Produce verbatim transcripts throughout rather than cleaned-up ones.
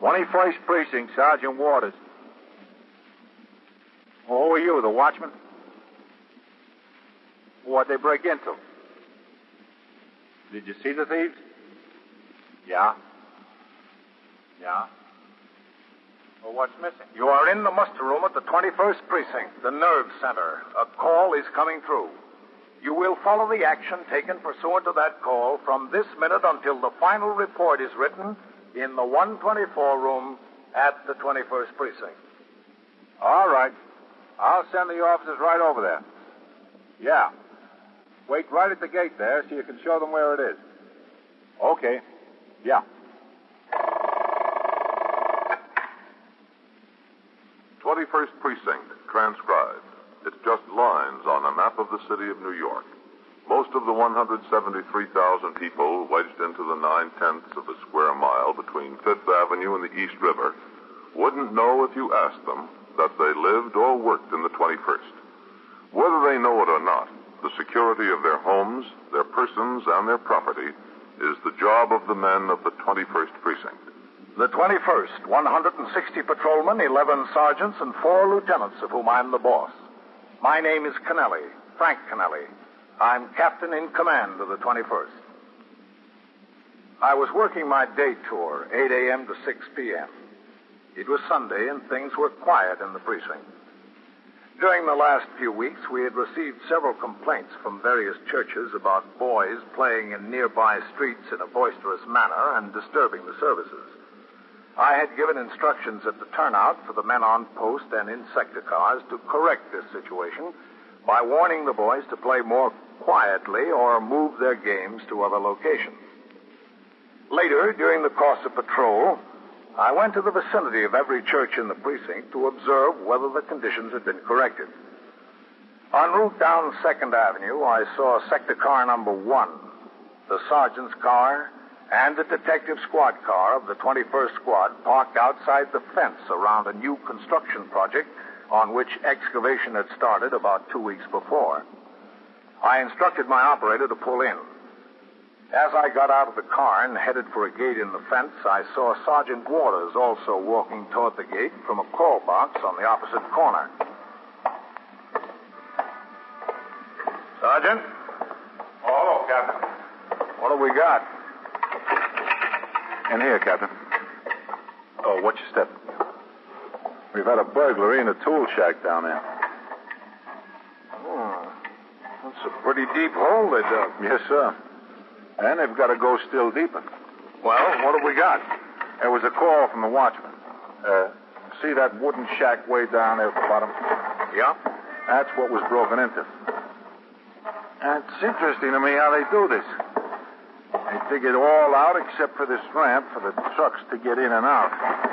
twenty-first Precinct, Sergeant Waters. Oh, who are you, the watchman? What'd they break into? Did you see the thieves? Yeah. Yeah. Well, what's missing? You are in the muster room at the twenty-first Precinct, the nerve center. A call is coming through. You will follow the action taken pursuant to that call from this minute until the final report is written in the one twenty-four room at the twenty-first Precinct. All right. I'll send the officers right over there. Yeah. Wait right at the gate there so you can show them where it is. Okay. Yeah. twenty-first Precinct, transcribed. It's just lines on a map of the city of New York. Most of the one hundred seventy-three thousand people wedged into the nine-tenths of a square mile between Fifth Avenue and the East River wouldn't know if you asked them that they lived or worked in the twenty-first. Whether they know it or not, the security of their homes, their persons, and their property is the job of the men of the twenty-first Precinct. The twenty-first, one hundred sixty patrolmen, eleven sergeants, and four lieutenants, of whom I'm the boss. My name is Kennelly, Frank Kennelly. I'm captain in command of the twenty-first. I was working my day tour, eight a.m. to six p.m. It was Sunday, and things were quiet in the precinct. During the last few weeks, we had received several complaints from various churches about boys playing in nearby streets in a boisterous manner and disturbing the services. I had given instructions at the turnout for the men on post and in sector cars to correct this situation by warning the boys to play more quietly or move their games to other locations. Later, during the course of patrol, I went to the vicinity of every church in the precinct to observe whether the conditions had been corrected. En route down second Avenue, I saw sector car number one, the sergeant's car, and the detective squad car of the twenty-first Squad parked outside the fence around a new construction project on which excavation had started about two weeks before. I instructed my operator to pull in. As I got out of the car and headed for a gate in the fence, I saw Sergeant Waters also walking toward the gate from a call box on the opposite corner. Sergeant? Oh, hello, Captain. What have we got? In here, Captain. Oh, watch your step. We've had a burglary in a tool shack down there. Oh, that's a pretty deep hole they dug. Yes, sir. And they've got to go still deeper. Well, what have we got? There was a call from the watchman. Uh, see that wooden shack way down there at the bottom? Yeah? That's what was broken into. And it's interesting to me how they do this. They dig it all out except for this ramp for the trucks to get in and out.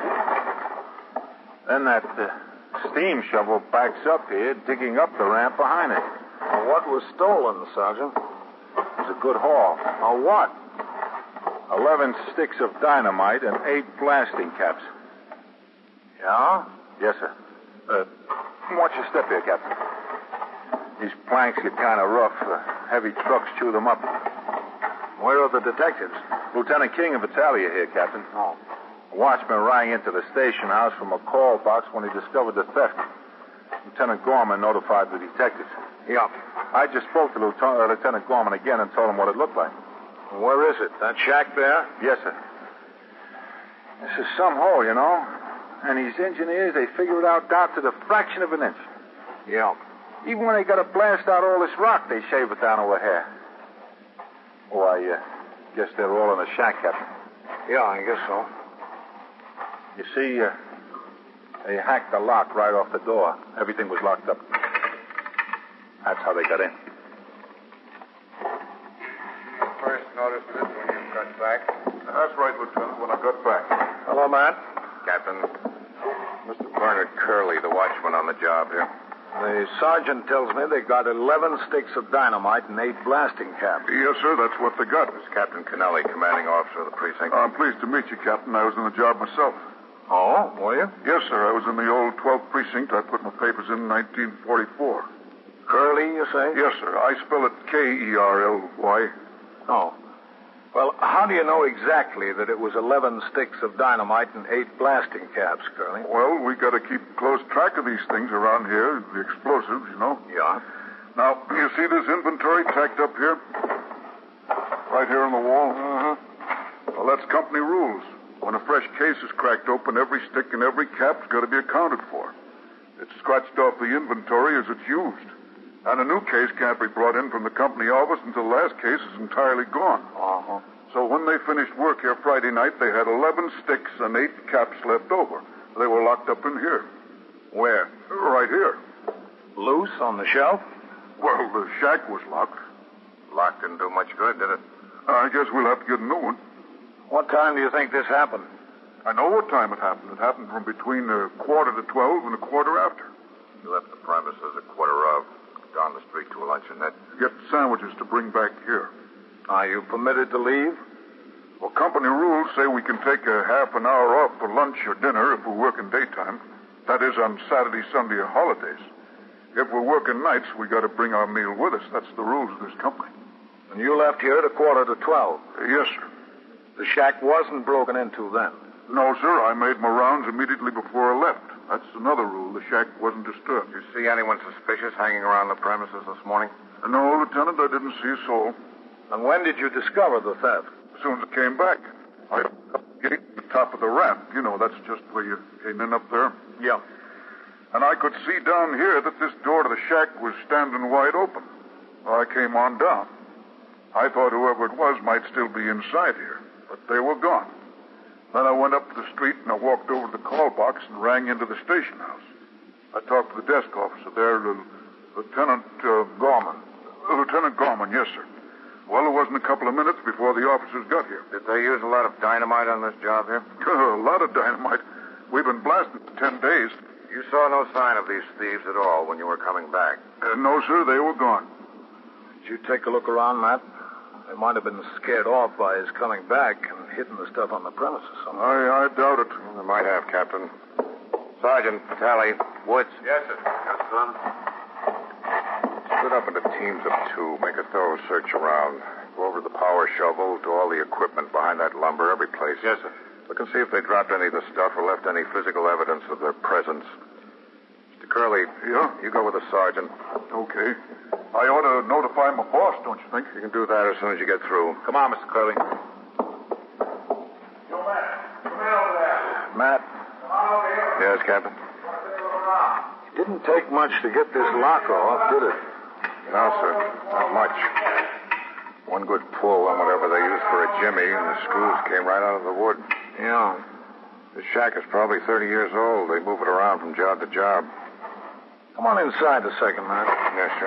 Then that uh, steam shovel backs up here, digging up the ramp behind it. Well, what was stolen, Sergeant? It was a good haul. Oh, what? Eleven sticks of dynamite and eight blasting caps. Yeah? Yes, sir. Uh, watch your step here, Captain. These planks get kind of rough. Uh, heavy trucks chew them up. Where are the detectives? Lieutenant King of Italia here, Captain. Oh. A watchman rang into the station house from a call box when he discovered the theft. Lieutenant Gorman notified the detectives. Yeah. I just spoke to Lieutenant, uh, Lieutenant Gorman again and told him what it looked like. Where is it? That shack there? Yes, sir. This is some hole, you know. And these engineers, they figure it out down to the fraction of an inch. Yeah. Even when they got to blast out all this rock, they shave it down to a hair. Oh, I uh, guess they're all in the shack, Captain. Yeah, I guess so. You see, uh, they hacked the lock right off the door. Everything was locked up. That's how they got in. First noticed it when you got back. That's right, Lieutenant, when I got back. Hello, Matt. Captain, Mister Bernard Curley, the watchman on the job here. The sergeant tells me they got eleven sticks of dynamite and eight blasting caps. Yes, sir, that's what they got. This is Captain Kennelly, commanding officer of the precinct. I'm pleased to meet you, Captain. I was in the job myself. Oh, were you? Yes, sir. I was in the old twelfth Precinct. I put my papers in in nineteen forty-four. Curly, you say? Yes, sir. I spell it K E R L Y. Oh. Well, how do you know exactly that it was eleven sticks of dynamite and eight blasting caps, Curly? Well, we got to keep close track of these things around here, the explosives, you know. Yeah? Now, you see this inventory tacked up here? Right here on the wall? Uh-huh. Well, that's company rules. When a fresh case is cracked open, every stick and every cap's got to be accounted for. It's scratched off the inventory as it's used. And a new case can't be brought in from the company office until the last case is entirely gone. Uh-huh. So when they finished work here Friday night, they had eleven sticks and eight caps left over. They were locked up in here. Where? Right here. Loose on the shelf? Well, the shack was locked. Lock didn't do much good, did it? I guess we'll have to get a new one. What time do you think this happened? I know what time it happened. It happened from between a quarter to twelve and a quarter after. You left the premises a quarter of. Down the street to a luncheonette. Get sandwiches to bring back here. Are you permitted to leave? Well, company rules say we can take a half an hour off for lunch or dinner if we're working daytime. That is on Saturday, Sunday, or holidays. If we're working nights, we got to bring our meal with us. That's the rules of this company. And you left here at a quarter to twelve? Uh, yes, sir. The shack wasn't broken into then? No, sir. I made my rounds immediately before I left. That's another rule. The shack wasn't disturbed. You see anyone suspicious hanging around the premises this morning? No, Lieutenant, I didn't see a soul. And when did you discover the theft? As soon as I came back. I up the gate at the top of the ramp. You know, that's just where you came in up there. Yeah. And I could see down here that this door to the shack was standing wide open. I came on down. I thought whoever it was might still be inside here, but they were gone. Then I went up to the street and I walked over to the call box and rang into the station house. I talked to the desk officer there, Lieutenant uh, Gorman. Uh, Lieutenant Gorman, yes, sir. Well, it wasn't a couple of minutes before the officers got here. Did they use a lot of dynamite on this job here? a lot of dynamite. We've been blasting for ten days. You saw no sign of these thieves at all when you were coming back? Uh, no, sir, they were gone. Did you take a look around, Matt? They might have been scared off by his coming back and hidden the stuff on the premises somewhere. I, I doubt it. Well, they might have, Captain. Sergeant, Tally, Woods. Yes, sir. Yes, son. Split up into teams of two. Make a thorough search around. Go over the power shovel, to all the equipment behind that lumber, every place. Yes, sir. Look and see if they dropped any of the stuff or left any physical evidence of their presence. Mister Curley. Yeah? You go with the sergeant. Okay. I ought to notify my boss, don't you think? You can do that as soon as you get through. Come on, Mister Curley. Yo, Matt. Come in over there. Matt? Come on over here. Yes, Captain? It didn't take much to get this lock off, did it? No, sir. Not much. One good pull on whatever they used for a jimmy, and the screws came right out of the wood. Yeah. This shack is probably thirty years old. They move it around from job to job. Come on inside a second, Matt. Yes, sir.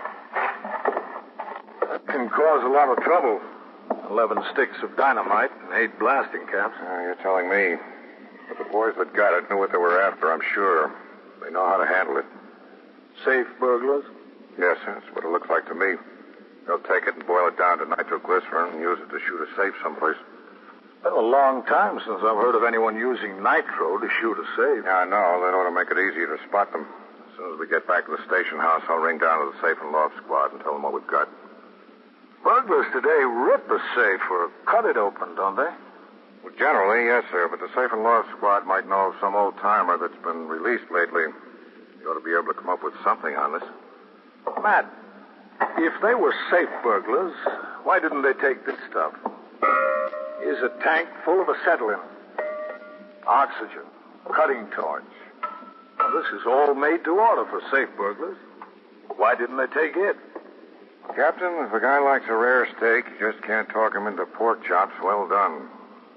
That can cause a lot of trouble. Eleven sticks of dynamite and eight blasting caps. Uh, you're telling me. But the boys that got it knew what they were after, I'm sure. They know how to handle it. Safe burglars? Yes, sir. That's what it looks like to me. They'll take it and boil it down to nitroglycerin and use it to shoot a safe someplace. It's been a long time since I've heard of anyone using nitro to shoot a safe. Yeah, I know. That ought to make it easier to spot them. As soon as we get back to the station house, I'll ring down to the safe and loft squad and tell them what we've got. Burglars today rip a safe or cut it open, don't they? Well, generally, yes, sir. But the safe and loft squad might know of some old-timer that's been released lately. You ought to be able to come up with something on this. Matt, if they were safe burglars, why didn't they take this stuff? Here's a tank full of acetylene, oxygen, cutting torch. Now, this is all made to order for safe burglars. Why didn't they take it? Captain, if a guy likes a rare steak, you just can't talk him into pork chops well done.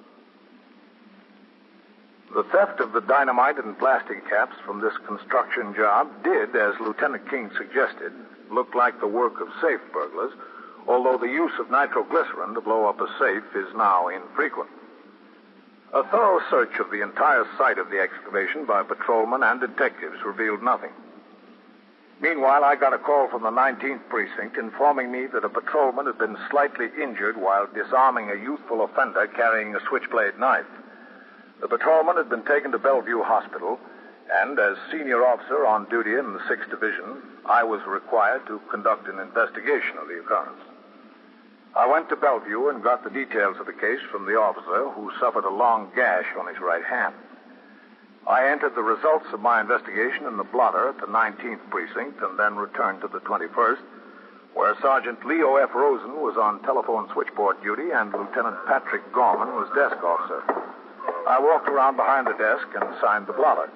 The theft of the dynamite and plastic caps from this construction job did, as Lieutenant King suggested, look like the work of safe burglars, although the use of nitroglycerin to blow up a safe is now infrequent. A thorough search of the entire site of the excavation by patrolmen and detectives revealed nothing. Meanwhile, I got a call from the nineteenth Precinct informing me that a patrolman had been slightly injured while disarming a youthful offender carrying a switchblade knife. The patrolman had been taken to Bellevue Hospital, and as senior officer on duty in the sixth Division, I was required to conduct an investigation of the occurrence. I went to Bellevue and got the details of the case from the officer who suffered a long gash on his right hand. I entered the results of my investigation in the blotter at the nineteenth precinct and then returned to the twenty-first, where Sergeant Leo F. Rosen was on telephone switchboard duty and Lieutenant Patrick Gorman was desk officer. I walked around behind the desk and signed the blotter.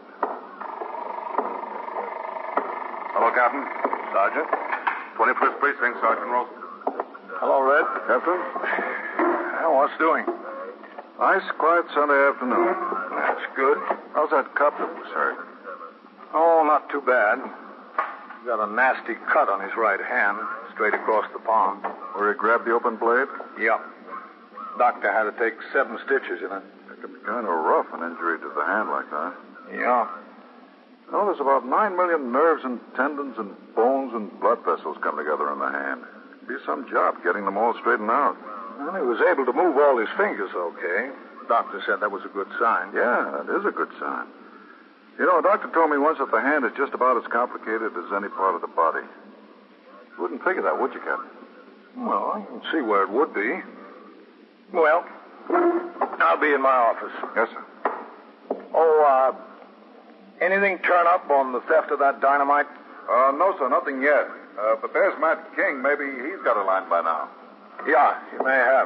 Hello, Captain. Sergeant. twenty-first Precinct, Sergeant Rosen. Hello, Red. Captain? Well, what's doing? Nice, quiet Sunday afternoon. That's good. How's that cop that was hurt? Oh, not too bad. Got a nasty cut on his right hand, straight across the palm. Where he grabbed the open blade? Yep. Doctor had to take seven stitches in it. That could be kind of rough, an injury to the hand like that. Yeah. You know, there's about nine million nerves and tendons and bones and blood vessels come together in the hand. It'd be some job getting them all straightened out. Well, he was able to move all his fingers okay. The doctor said that was a good sign. Yeah, that is a good sign. You know, a doctor told me once that the hand is just about as complicated as any part of the body. You wouldn't figure that, would you, Captain? Well, I can see where it would be. Well, I'll be in my office. Yes, sir. Oh, uh, anything turn up on the theft of that dynamite? Uh, no, sir, nothing yet. Uh, but there's Matt King. Maybe he's got a line by now. Yeah, he may have.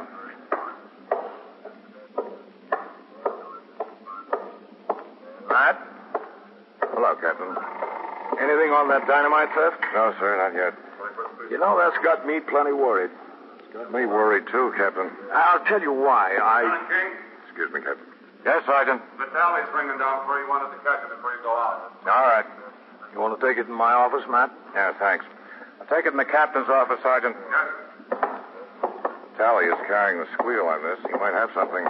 Matt? Hello, Captain. Anything on that dynamite theft? No, sir, not yet. You know, that's got me plenty worried. It's got me worried, too, Captain. I'll tell you why. I... King, Excuse me, Captain. Yes, Sergeant. Vitaly's ringing down for you. Wanted to catch it before you go out. All right. You want to take it in my office, Matt? Yeah, thanks. I'll take it in the captain's office, Sergeant. Yes. Tally is carrying the squeal on this. He might have something.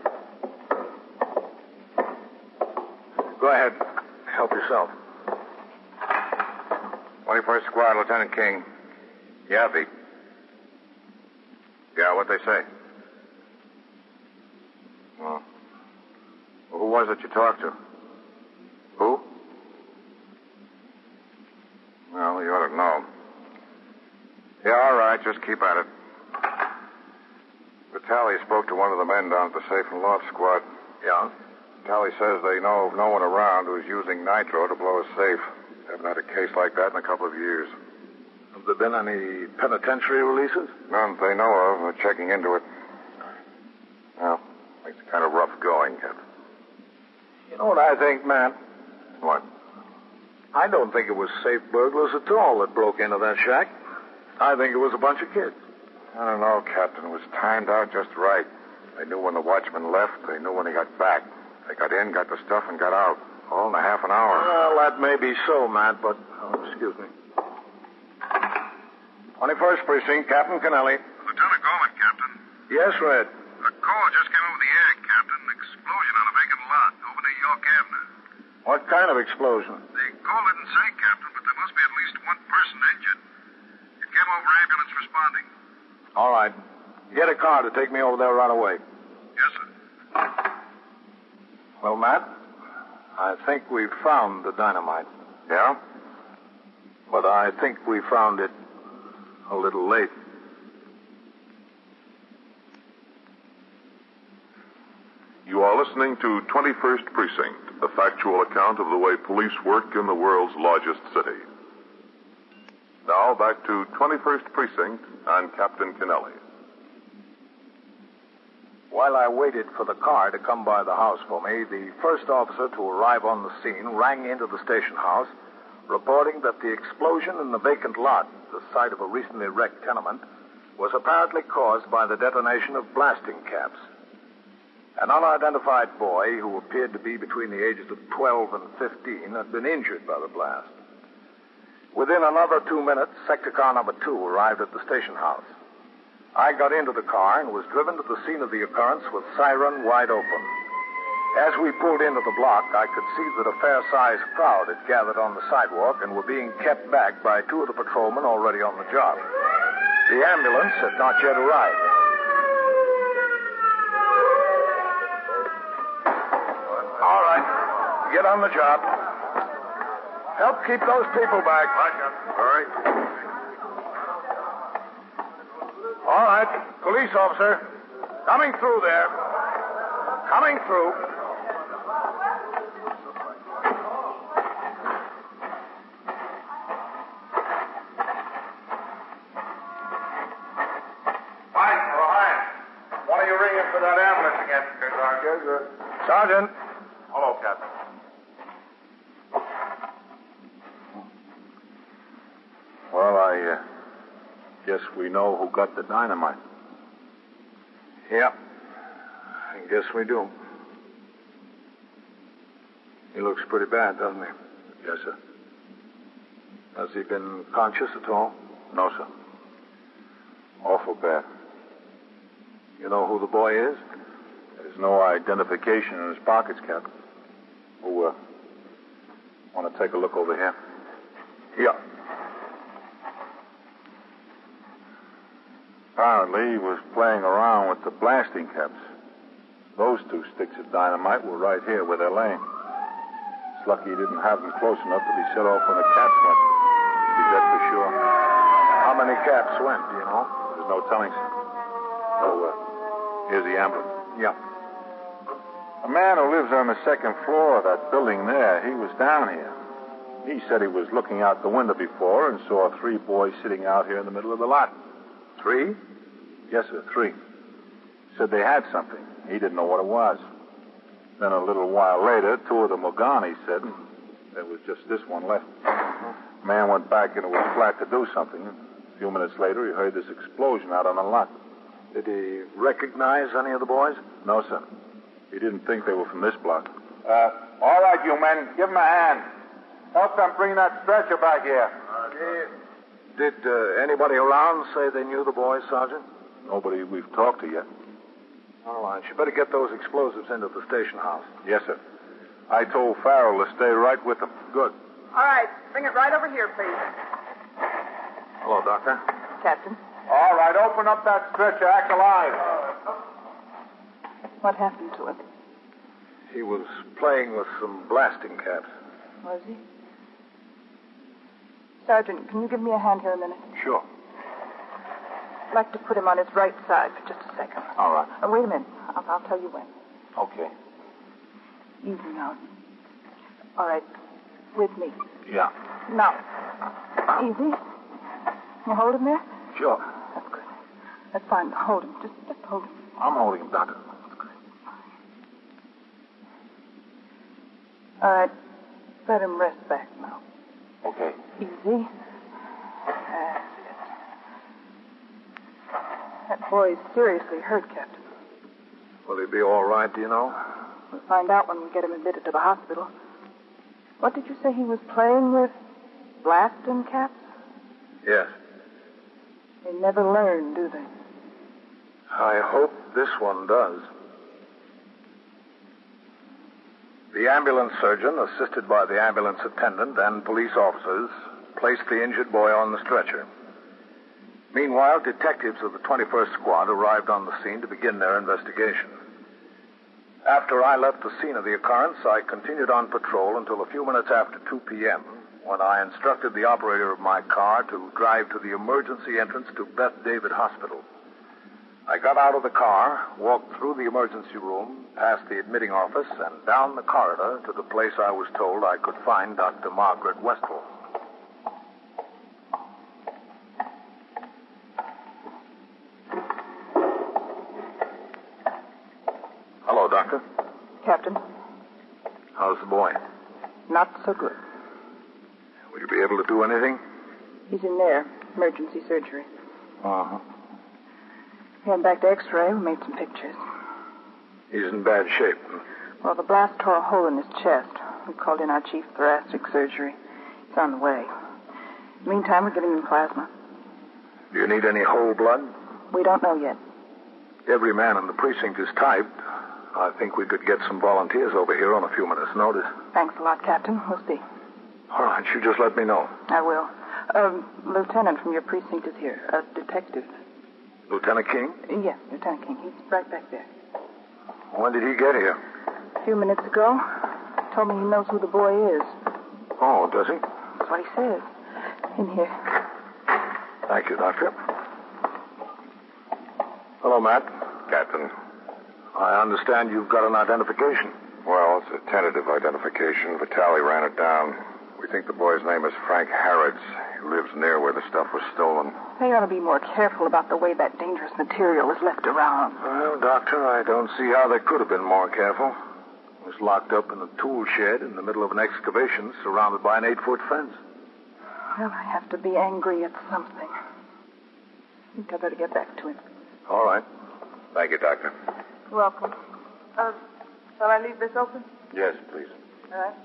Go ahead. Help yourself. twenty-first Squad, Lieutenant King. Yeah, V. Yeah, what'd they say? Oh. Well, who was it you talked to? Who? Well, you ought to know. Yeah, all right, just keep at it. Tally spoke to one of the men down at the Safe and Loft Squad. Yeah? Tally says they know of no one around who's using nitro to blow a safe. Haven't had a case like that in a couple of years. Have there been any penitentiary releases? None they know of. We're checking into it. Well, makes it kind of rough going, Captain. You know what I think, Matt? What? I don't think it was safe burglars at all that broke into that shack. I think it was a bunch of kids. I don't know, Captain. It was timed out just right. They knew when the watchman left. They knew when he got back. They got in, got the stuff, and got out. All in a half an hour. Well, that may be so, Matt, but... Oh, excuse me. twenty-first Precinct, Captain Kennelly. Lieutenant Gorman, Captain. Yes, Red. A call just came over the air, Captain. An explosion on a vacant lot over near York Avenue. What kind of explosion? The call didn't say, Captain, but there must be at least one person injured. It came over ambulance responding. All right. Get a car to take me over there right away. Yes, sir. Well, Matt, I think we found the dynamite. Yeah? But I think we found it a little late. You are listening to twenty-first Precinct, a factual account of the way police work in the world's largest city. Now back to twenty-first Precinct and Captain Kennelly. While I waited for the car to come by the house for me, the first officer to arrive on the scene rang into the station house, reporting that the explosion in the vacant lot, the site of a recently wrecked tenement, was apparently caused by the detonation of blasting caps. An unidentified boy who appeared to be between the ages of twelve and fifteen had been injured by the blast. Within another two minutes, sector car number two arrived at the station house. I got into the car and was driven to the scene of the occurrence with siren wide open. As we pulled into the block, I could see that a fair-sized crowd had gathered on the sidewalk and were being kept back by two of the patrolmen already on the job. The ambulance had not yet arrived. All right. Get on the job. Help keep those people back. All right. All right. Police officer. Coming through there. Coming through. Mike, behind. What are you ringing for that ambulance again, Sergeant? Sergeant. Hello, Captain. Well, I uh, guess we know who got the dynamite. Yeah. I guess we do. He looks pretty bad, doesn't he? Yes, sir. Has he been conscious at all? No, sir. Awful bad. You know who the boy is? There's no identification in his pockets, Captain. Who, uh, want to take a look over here? Yeah. Apparently, he was playing around with the blasting caps. Those two sticks of dynamite were right here where they're laying. It's lucky he didn't have them close enough to be set off when the caps went. Be that for sure. How many caps went, do you know? There's no telling, sir. So, uh, here's the ambulance. Yeah. A man who lives on the second floor of that building there, he was down here. He said he was looking out the window before and saw three boys sitting out here in the middle of the lot. Three? Yes, sir, three. Said they had something. He didn't know what it was. Then a little while later, two of them were gone, he said, and there was just this one left. The man went back into his flat to do something. A few minutes later, he heard this explosion out on the lot. Did he recognize any of the boys? No, sir. He didn't think they were from this block. Uh, all right, you men, give them a hand. Help them bring that stretcher back here. Did uh, anybody around say they knew the boys, Sergeant? Nobody we've talked to yet. All right. You better get those explosives into the station house. Yes, sir. I told Farrell to stay right with them. Good. All right. Bring it right over here, please. Hello, Doctor. Captain. All right, open up that stretcher. Act alive. What happened to him? He was playing with some blasting caps. Was he? Sergeant, can you give me a hand here a minute? Sure. I'd like to put him on his right side for just a second. All right. Uh, wait a minute. I'll, I'll tell you when. Okay. Easy now. All right. With me. Yeah. Now. Easy. You hold him there? Sure. That's good. That's fine. Hold him. Just, just hold him. I'm holding him, Doctor. That's good. All right. Let him rest back now. Okay. Easy. That's it. That boy's seriously hurt, Captain. Will he be all right, do you know? We'll find out when we get him admitted to the hospital. What did you say he was playing with? Blasting caps? Yes. They never learn, do they? I hope this one does. The ambulance surgeon, assisted by the ambulance attendant and police officers, placed the injured boy on the stretcher. Meanwhile, detectives of the twenty-first Squad arrived on the scene to begin their investigation. After I left the scene of the occurrence, I continued on patrol until a few minutes after two p.m., when I instructed the operator of my car to drive to the emergency entrance to Beth David Hospital. I got out of the car, walked through the emergency room, past the admitting office, and down the corridor to the place I was told I could find Doctor Margaret Westphal. Hello, Doctor. Captain, How's the boy? not so good. Will you be able to do anything? He's in there. Emergency surgery. Uh-huh. We went back to X-ray. We made some pictures. He's in bad shape. Well, the blast tore a hole in his chest. We called in our chief thoracic surgery. He's on the way. In the meantime, we're giving him plasma. Do you need any whole blood? We don't know yet. Every man in the precinct is typed. I think we could get some volunteers over here on a few minutes' notice. Thanks a lot, Captain. We'll see. All right, you just let me know. I will. Um, Lieutenant from your precinct is here. A detective. Lieutenant King? Yes, Lieutenant King. He's right back there. When did he get here? A few minutes ago. Told me he knows who the boy is. Oh, does he? That's what he says. In here. Thank you, Doctor. Hello, Matt. Captain. I understand you've got an identification. Well, it's a tentative identification. Vitale ran it down. We think the boy's name is Frank Harrods. He lives near where the stuff was stolen. They ought to be more careful about the way that dangerous material is left around. Well, Doctor, I don't see how they could have been more careful. It was locked up in a tool shed in the middle of an excavation surrounded by an eight-foot fence. Well, I have to be angry at something. I think I better get back to him. All right. Thank you, Doctor. Welcome. Uh, shall I leave this open? Yes, please. All right.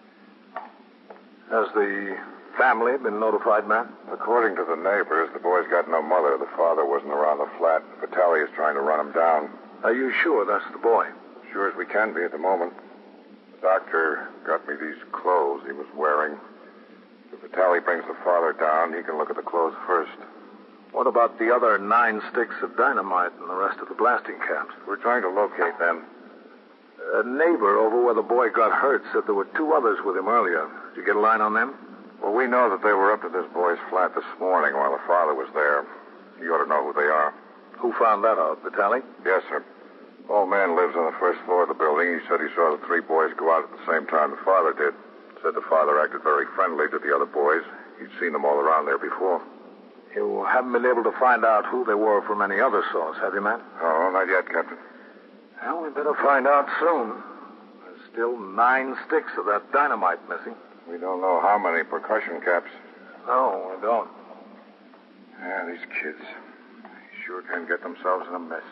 Has the family been notified, Matt? According to the neighbors, the boy's got no mother. The father wasn't around the flat. Vitale is trying to run him down. Are you sure that's the boy? Sure as we can be at the moment. The doctor got me these clothes he was wearing. If Vitale brings the father down, he can look at the clothes first. What about the other nine sticks of dynamite and the rest of the blasting caps? We're trying to locate them. A neighbor over where the boy got hurt said there were two others with him earlier. Did you get a line on them? Well, we know that they were up at this boy's flat this morning while the father was there. You ought to know who they are. Who found that out, Vitale? Yes, sir. Old man lives on the first floor of the building. He said he saw the three boys go out at the same time the father did. Said the father acted very friendly to the other boys. He'd seen them all around there before. You haven't been able to find out who they were from any other source, have you, Matt? Oh, not yet, Captain. Well, we better find out soon. There's still nine sticks of that dynamite missing. We don't know how many percussion caps. No, we don't. Yeah, these kids. They sure can get themselves in a mess.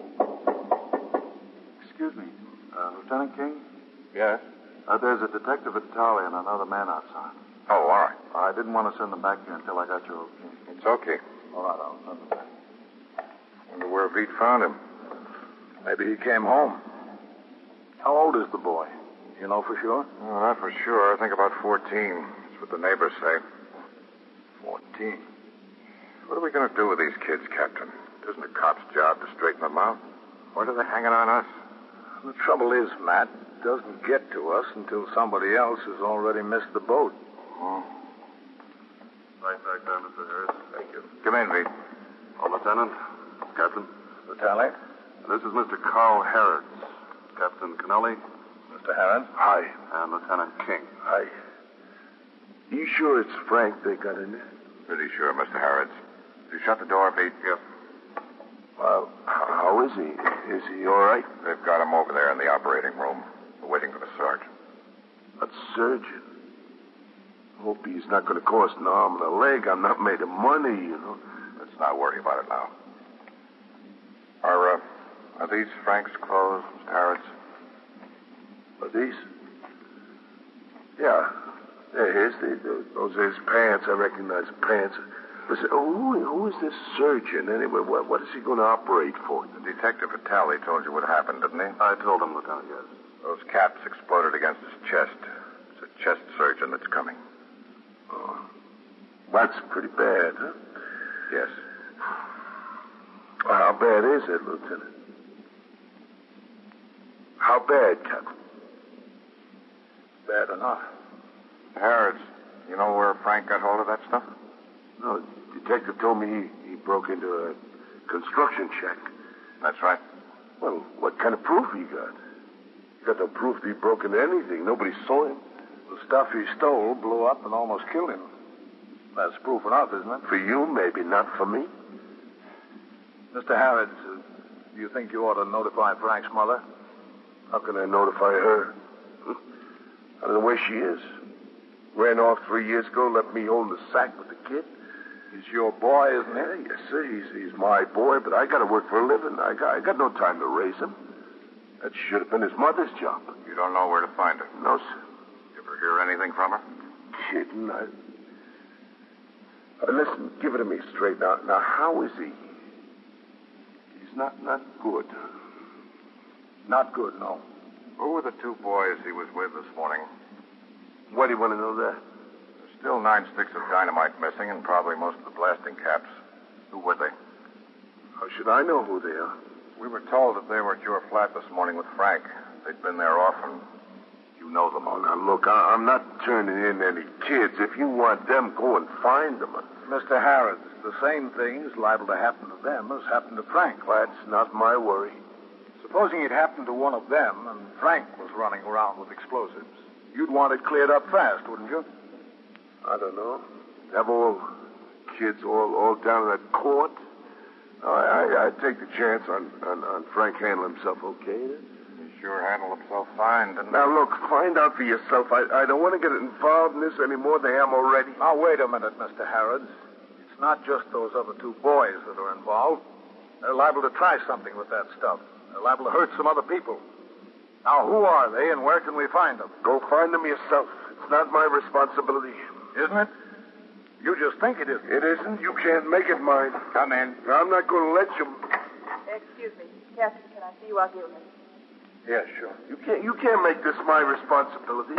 Excuse me, uh, Lieutenant King? Yes? Uh, there's a detective at Tally and another man outside. Oh, all right. I didn't want to send them back here until I got your okay. It's okay. All right, I'll send them back. Wonder where Vete found him. Maybe he came home. How old is the boy? You know for sure? Oh, not for sure. I think about fourteen. That's what the neighbors say. Fourteen. What are we going to do with these kids, Captain? It isn't a cop's job to straighten them out. What are they hanging on us? The trouble is, Matt, it doesn't get to us until somebody else has already missed the boat. Oh. Right back there, Mister Harris. Thank you. Come in, Vete. Oh, Lieutenant, Captain. Vitale? This is Mister Carl Harrods. Captain Kennelly. Mister Harrods? Hi. And Lieutenant King. Hi. You sure it's Frank they got in there? Pretty sure, Mister Harrods. You shut the door, Vete? Yes. Well, how is he? Is he all right? They've got him over there in the operating room. We're waiting for the sergeant. That surgeon. Hope he's not going to cost an arm and a leg. I'm not made of money, you know. Let's not worry about it now. Are, uh, are these Frank's clothes, Mister Harrods? Are these? Yeah. They're his. They, those are his pants. I recognize the pants. Listen, who, who is this surgeon, anyway? What, what is he going to operate for? The detective Vitale told you what happened, didn't he? I told him, Lieutenant, yes. Those caps exploded against his chest. It's a chest surgeon that's coming. Oh. That's pretty bad, huh? Yes. Well, how bad is it, Lieutenant? How bad, Captain? Bad enough. Harrods, you know where Frank got hold of that stuff? No, the detective told me he, he broke into a construction shack. That's right. Well, what kind of proof he got? He got no proof that he broke into anything. Nobody saw him. The stuff he stole blew up and almost killed him. That's proof enough, isn't it? For you, maybe, not for me. Mister Harrods, uh, do you think you ought to notify Frank's mother? How can I notify her? I don't know where she is. Ran off three years ago, left me holding the sack with the kid. He's your boy, isn't he? Yeah, yes, sir. He's, he's my boy, but I got to work for a living. I got, I got no time to raise him. That should have been his mother's job. You don't know where to find her? No, sir. You ever hear anything from her? Kidding. I... Uh, listen, give it to me straight now. Now, how is he? He's not not good. Not good, no. Who were the two boys he was with this morning? Why do you want to know that? There's still nine sticks of dynamite missing and probably most of the blasting caps. Who were they? How should I know who they are? We were told that they were at your flat this morning with Frank. They'd been there often. You know them all. Oh, now, look, I, I'm not turning in any kids. If you want them, go and find them. Mister Harrods, the same thing is liable to happen to them as happened to Frank. That's not my worry. Supposing it happened to one of them and Frank was running around with explosives, you'd want it cleared up fast, wouldn't you? I don't know. Have all kids all, all down in that court? I, I, I'd take the chance on, on, on Frank handling himself okay. He sure handled himself fine, didn't Now, look, find out for yourself. I, I don't want to get involved in this any more than I am already. Now, wait a minute, Mister Harrods. It's not just those other two boys that are involved. They're liable to try something with that stuff. They're liable to hurt some other people. Now, who are they and where can we find them? Go find them yourself. It's not my responsibility. Isn't it? You just think it isn't. It isn't. You can't make it mine. Come in. I'm not going to let you. Excuse me. Captain, can I see you out here a minute? Yeah, sure. You can't. You can't make this my responsibility.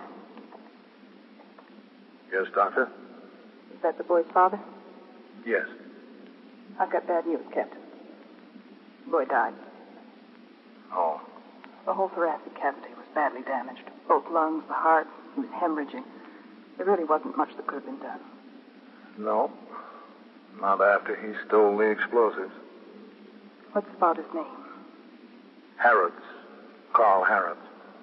Yes, Doctor? Is that the boy's father? Yes. I've got bad news, Captain. The boy died. Oh. The whole thoracic cavity was badly damaged. Both lungs, the heart. He was hemorrhaging. There really wasn't much that could have been done. No. Not after he stole the explosives. What's the father's name? Harrods. Carl Harrods.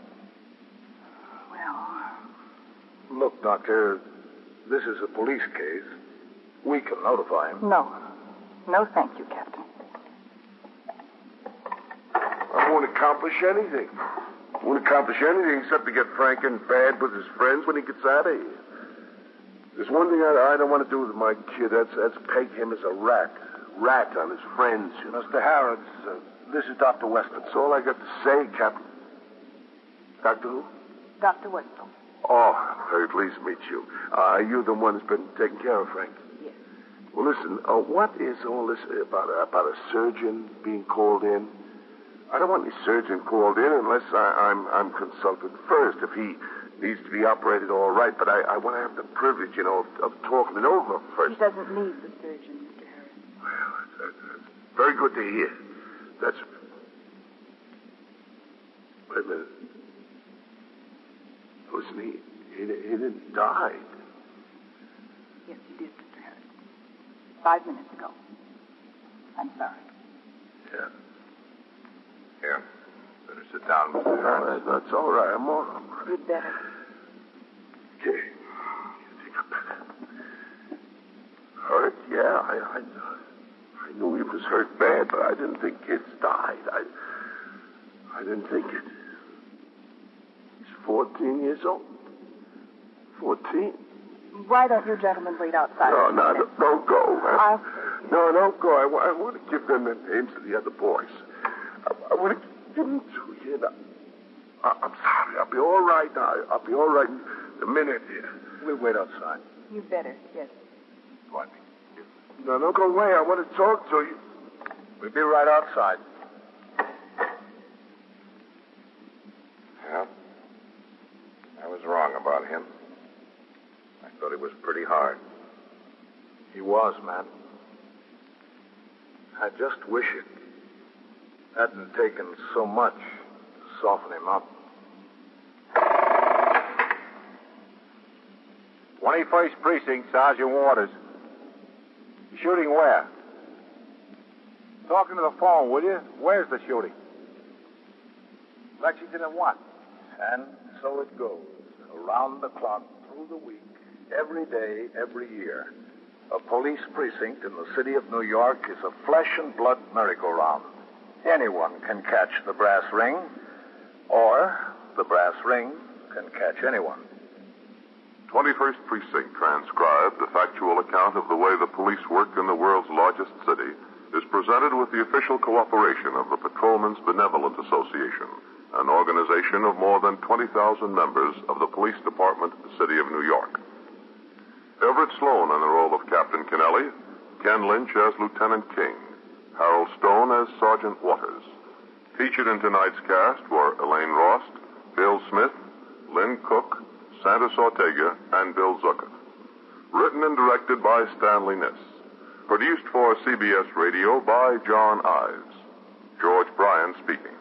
Well... Look, Doctor, this is a police case. We can notify him. No. No, thank you, Captain. I won't accomplish anything. I won't accomplish anything except to get Frank in bad with his friends when he gets out of here. There's one thing I, I don't want to do with my kid. That's, that's peg him as a rat. Rat on his friends. You know? Mister Harrods, uh, this is Doctor Weston. That's all I got to say, Captain. Doctor who? Doctor Weston. Oh, very pleased to meet you. Uh, you're the one who's been taking care of Frank? Yes. Well, listen, uh, what is all this about, uh, about a surgeon being called in? I don't want any surgeon called in unless I, I'm, I'm consulted first. If he needs to be operated, all right, but I, I want to have the privilege, you know, of, of talking it over first. He doesn't need the surgeon, Mister Harris. Well, that's, that's very good to hear. That's... Wait a minute. Listen, he, he, he didn't die. Yes, he did, Mister Harris. Five minutes ago. I'm sorry. Yeah. Here. Better sit down, Mister No, Harris. that, that's all right. I'm all right. You'd better. Okay. You think I'm better? Hurt? Yeah, I, I, I knew he was hurt bad, but I didn't think kids died. I, I didn't think it. He's fourteen years old. Fourteen. Why don't you gentlemen wait outside? No, no, don't, don't go. I'll... No, don't go. I, wa- I want to give them the names of the other boys. I, I want to give them to you. Now, I, I'm sorry. I'll be all right now. I'll be all right in a minute here. We'll wait outside. You better, yes. Go on. No, don't go away. I want to talk to you. We'll be right outside. Yeah. I was wrong about him. I thought he was pretty hard. He was, man. I just wish it hadn't taken so much to soften him up. twenty-first Precinct, Sergeant Waters. You shooting where? Talking to the phone, will you? Where's the shooting? Lexington and what? And so it goes, around the clock, through the week, every day, every year. A police precinct in the city of New York is a flesh and blood merry-go-round. Anyone can catch the brass ring, or the brass ring can catch anyone. twenty-first Precinct transcribed the factual account of the way the police work in the world's largest city is presented with the official cooperation of the Patrolmen's Benevolent Association, an organization of more than twenty thousand members of the Police Department, City of New York. Everett Sloan in the role of Captain Kennelly, Ken Lynch as Lieutenant King, Harold Stone as Sergeant Waters. Featured in tonight's cast were Elaine Rost, Bill Smith, Lynn Cook, Santos Ortega, and Bill Zucker. Written and directed by Stanley Niss. Produced for C B S Radio by John Ives. George Bryan speaking.